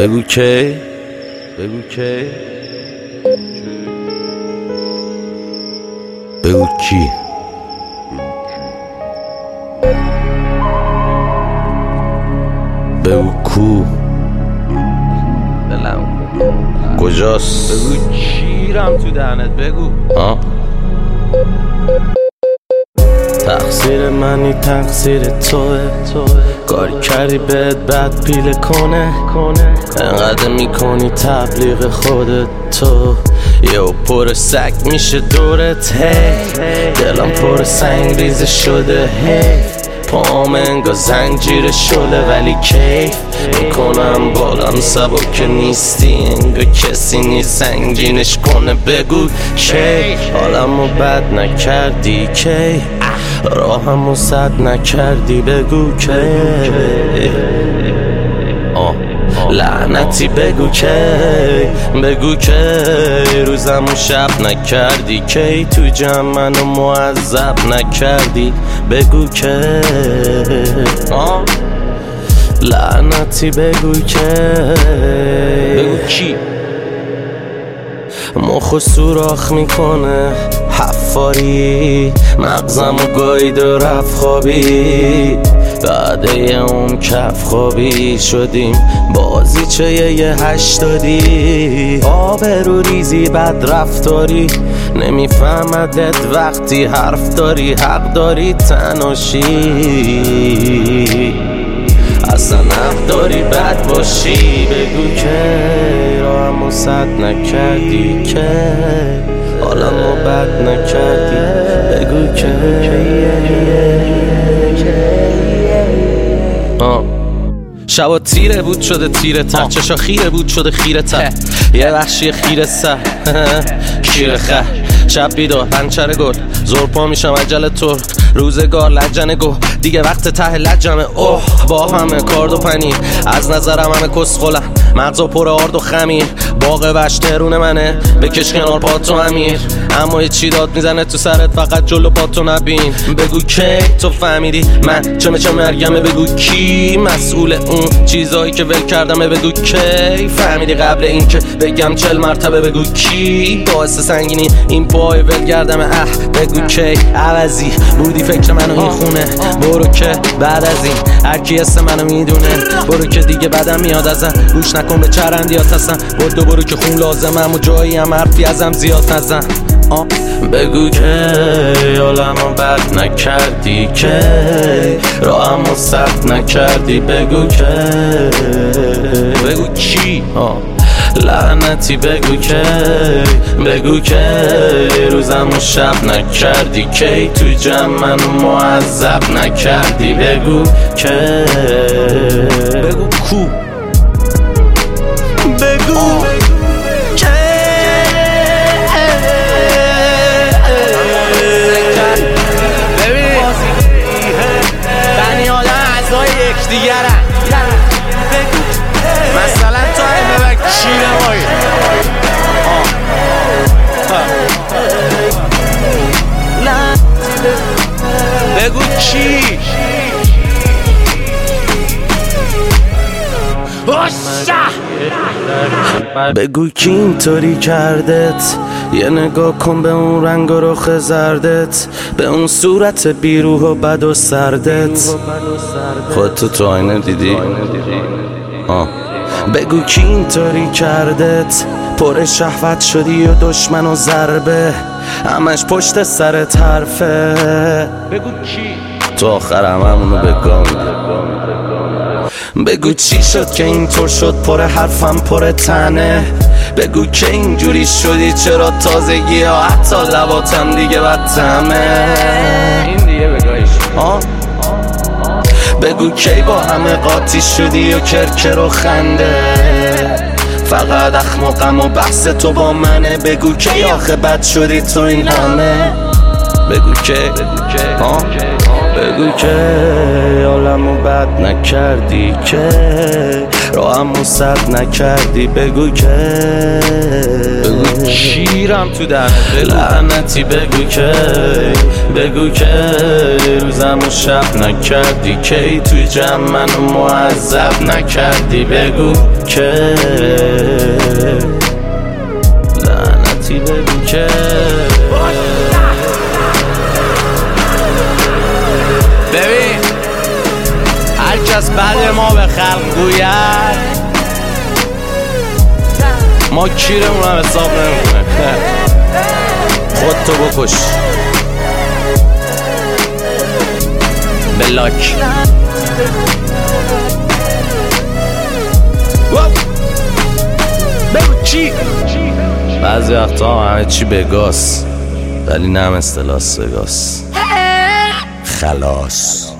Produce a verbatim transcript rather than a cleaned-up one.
بگو کی بگو کی بگو کی بگو کو دلم کجاست بگو کیرم تو دهنت بگو ها تقصیر منی تقصیر توه کاری کردی بهت بد پیله کنه انقدر میکنی تبلیغ خودت تو یه پر سگ میشه دورت هی دلم پر سنگ ریزه شده هی پام انگا زنجیر شله ولی کیف میکنم بالم سبک نیستی انگا کسی نیست سنگینش کنه بگو کی حالمو بد نکردی کی راهمو سد نکردی بگو کی آه لعنتی بگو کی بگو کی روزمو شب نکردی کی تو جمع منو معذب نکردی بگو کی لعنتی بگو کی بگو کی مخو سوراخ میکنه حفاری مغزمو گاید و رفت خوابی بعد یه اون کف خوابی شدیم بازی چه یه هشتادی آبرو ریزی بد رفتاری نمیفهمدت وقتی حرف داری حق داری تناشی اصلا حق داری بد باشی بگو که راهمو سد نکردی که حالمو بد نکردی بگو که شبا تیره بود شده تیره تر چشا خیره بود شده خیره تر یه وحشی خیره سر کیره خر شب بیدار پنچر گل زور پا میشم عجل تر روزگار لجنه گو دیگه وقت ته لجمه اوه با همه کارد و پنیر از نظرم همه کسخولم مغزا پر آرد و خمیر باغ وش ترون منه بکش کنار پاتو امیر اما یه چی داد میزنه تو سرت فقط جلو پاتو نبین بگو کی تو فهمیدی من چمه چه مرگمه بگو کی مسئول اون چیزایی که ول کردمه بگو کی فهمیدی قبل این که بگم چل مرتبه بگو کی باعث سنگینی این پای ول کردمه اه بگو کی عوضی بودی فکر منو این خونه برو که بعد از این هرکی اسم منو میدونه برو که دیگه بدم میاد ازم گوش نکن به چرندیات هستم برو برو که خون لازمم و جایی هم حرفی ازم زیاد نزن آه. بگو که حالمو بد نکردی که راهمو سد نکردی بگو که بگو کی آه. لعنتی بگو که بگو که روزمو شب نکردی کی تو جمع منو معذب نکردی بگو که بگو کو بگو که ببین بنی آدم اعضای یکدیگرن مثلا تو همه و کیره مایی بگو کی بگو کی اینطوری کردت یه نگاه کن به اون رنگ و رخ زردت به اون صورت بیروح و بد و سردت خودتو تو آینه دیدی؟ آه. بگو کی اینطوری کردت پر شهوت شدی و دشمن و ضربه همش پشت سرت حرفه بگو کی تو آخرم همونو بگم بگو چی شد که اینطور شد پر حرفم پر تنه بگو که اینجوری شدی چرا تازگی ها حتی لباتم دیگه بدتمه این دیگه بگایش آه بگو کی با همه قاطی شدی و کرکر و خنده فقط اخمقم و بحث تو با منه بگو کی آخه بد شدی تو این همه بگو کی آه بگو که حالمو بد نکردی که راهم موسد نکردی بگو که بگو کیرم تو دهنت لعنتی بگو که بگو که روزم و شب نکردی کی توی جمع منو معذب نکردی بگو که لعنتی بگو که ببین هر کس بعد ما به خلق گوید ما کیرمون هم حساب نمیکنه خودتو بکش بلاک بگو چی؟ بعضی وقتا همه چی بگاس ولی نه مثل لاس وگاس خلاص